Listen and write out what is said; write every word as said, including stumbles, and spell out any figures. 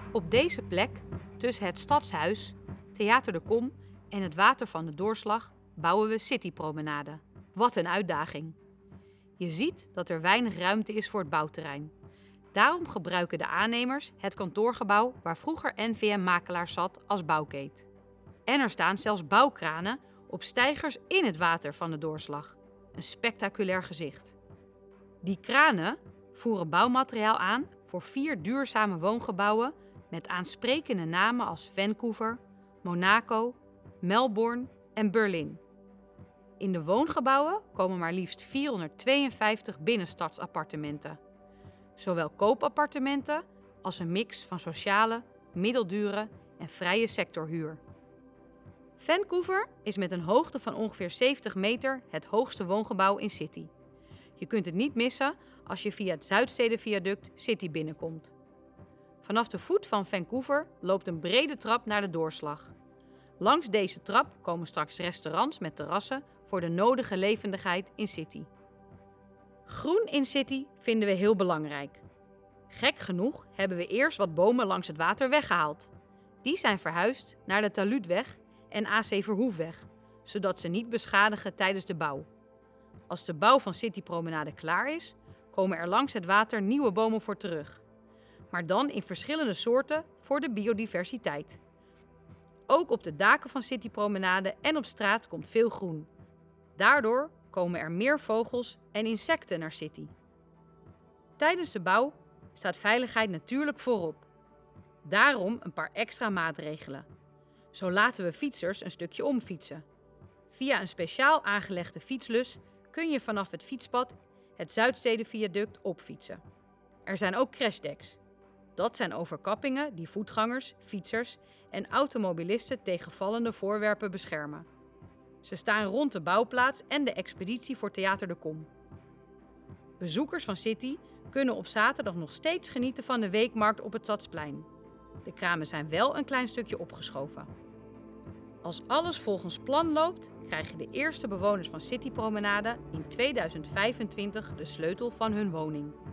Op deze plek, tussen het Stadshuis, Theater de Kom en het Water van de Doorslag, bouwen we Citypromenade. Wat een uitdaging! Je ziet dat er weinig ruimte is voor het bouwterrein. Daarom gebruiken de aannemers het kantoorgebouw waar vroeger N V M Makelaars zat als bouwkeet. En er staan zelfs bouwkranen op steigers in het water van de Doorslag. Een spectaculair gezicht. Die kranen voeren bouwmateriaal aan voor vier duurzame woongebouwen met aansprekende namen als Vancouver, Monaco, Melbourne en Berlin. In de woongebouwen komen maar liefst vierhonderdtweeënvijftig binnenstadsappartementen. Zowel koopappartementen als een mix van sociale, middeldure en vrije sectorhuur. Vancouver is met een hoogte van ongeveer zeventig meter het hoogste woongebouw in City. Je kunt het niet missen als je via het Zuidstedenviaduct City binnenkomt. Vanaf de voet van Vancouver loopt een brede trap naar de Doorslag. Langs deze trap komen straks restaurants met terrassen voor de nodige levendigheid in City. Groen in City vinden we heel belangrijk. Gek genoeg hebben we eerst wat bomen langs het water weggehaald. Die zijn verhuisd naar de Taluutweg en A C Verhoefweg, zodat ze niet beschadigen tijdens de bouw. Als de bouw van Citypromenade klaar is, komen er langs het water nieuwe bomen voor terug. Maar dan in verschillende soorten voor de biodiversiteit. Ook op de daken van Citypromenade en op straat komt veel groen. Daardoor komen er meer vogels en insecten naar City. Tijdens de bouw staat veiligheid natuurlijk voorop. Daarom een paar extra maatregelen. Zo laten we fietsers een stukje omfietsen. Via een speciaal aangelegde fietslus kun je vanaf het fietspad het Zuidstedenviaduct opfietsen. Er zijn ook crashdecks. Dat zijn overkappingen die voetgangers, fietsers en automobilisten tegen vallende voorwerpen beschermen. Ze staan rond de bouwplaats en de expeditie voor Theater de Kom. Bezoekers van City kunnen op zaterdag nog steeds genieten van de weekmarkt op het Stadsplein. De kramen zijn wel een klein stukje opgeschoven. Als alles volgens plan loopt, krijgen de eerste bewoners van Citypromenade in tweeduizend vijfentwintig de sleutel van hun woning.